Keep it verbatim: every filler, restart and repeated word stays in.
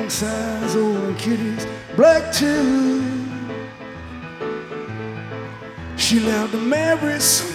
long size old kitty's black too. She loved to marry